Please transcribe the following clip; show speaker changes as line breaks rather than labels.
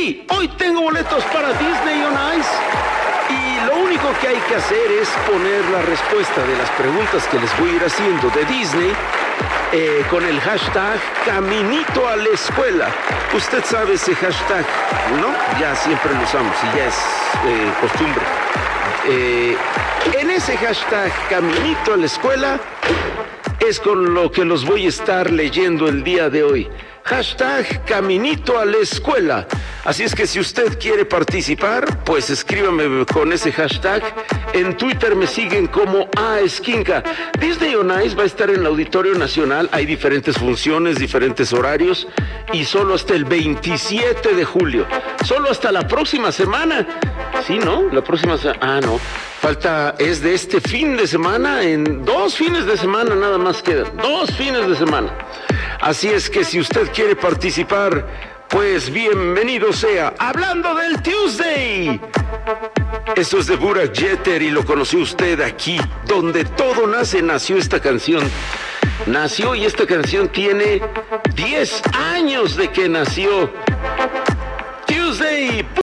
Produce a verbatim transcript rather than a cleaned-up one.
Sí, hoy tengo boletos para Disney on Ice. Y lo único que hay que hacer es poner la respuesta de las preguntas que les voy a ir haciendo de Disney eh, con el hashtag Caminito a la Escuela. Usted sabe ese hashtag, ¿no? Ya siempre lo usamos y ya es eh, costumbre. Eh, en ese hashtag Caminito a la Escuela es con lo que los voy a estar leyendo el día de hoy. Hashtag Caminito a la Escuela. Así es que si usted quiere participar, pues escríbame con ese hashtag. En Twitter me siguen como A Esquinca. Disney on Ice va a estar en el Auditorio Nacional. Hay diferentes funciones, diferentes horarios. Y solo hasta el veintisiete de julio. Solo hasta la próxima semana. Sí, ¿no? La próxima semana. Ah, no. Falta, es de este fin de semana. En dos fines de semana nada más quedan. Dos fines de semana. Así es que si usted quiere participar, pues bienvenido sea. Hablando del Tuesday. Esto es de Burak Yeter y lo conoció usted aquí, donde todo nace, nació esta canción. Nació y esta canción tiene diez años de que nació. Tuesday.